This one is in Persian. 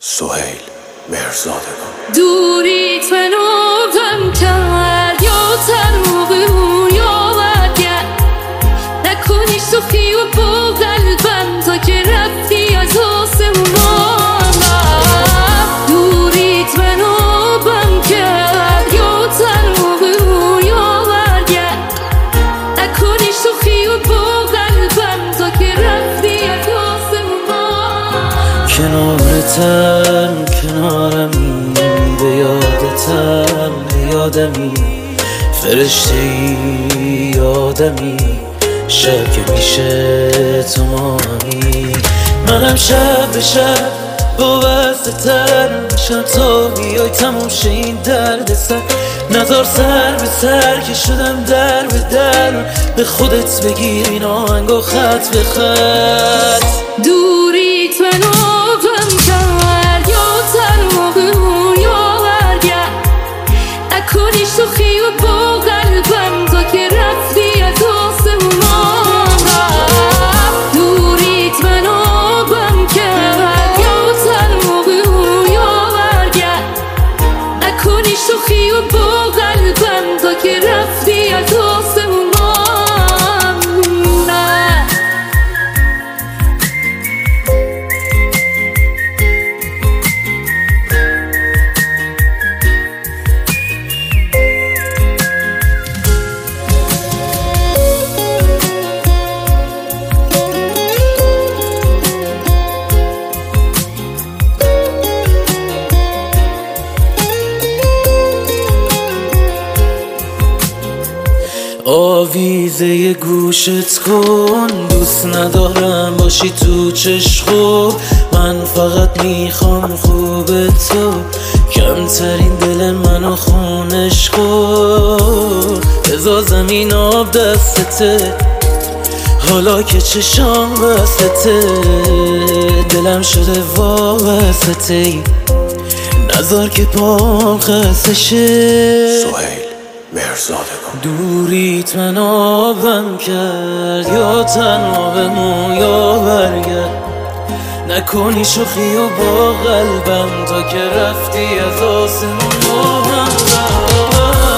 سهیل مرزادگان. دوریت منو غم کرد یا تنها به روی آورد کرد، نکنی شوخی و با قلبم تا که رفتی از آسمونم. دوریت منو غم کرد یا تنها به روی آورد کرد، نکنی شوخی و با قلبم تا که رفتی از آسمونم. کنارتم کنارمی، به یادتم به یادمی، فرشته ای آدمی، شب که میشه تو مامی. منم شب به شب با وسط‌تر میشم تا بیای تموم شه این درد سر. نظر سر به سر که شدم در به در، به خودت بگیر این آهنگو خط به خط. دوریت منو غم کرد یا تنها به روی آورد کرد، نکنی شوخی و با قلبم تا که رفتی از آسمونم. دوریت منو غم کرد یا تنها به روی آورد کرد، نکنی شوخی و با قلبم تا که رفتی از آسمونم. آویزه گوشت کن، دوست ندارم باشی تو چشم. من فقط میخوام خوب تو، کمترین دل منو خونش کن. بذار زمین آب دستته، حالا که چشام وسطه، دلم شده وابسته، نذار که پام خسته شه. سهیل مرزادگان. دوریت من آبم کرد یا تنها به مویا برگرد، نکنی شوخی و با قلبم تا که رفتی از آسمون.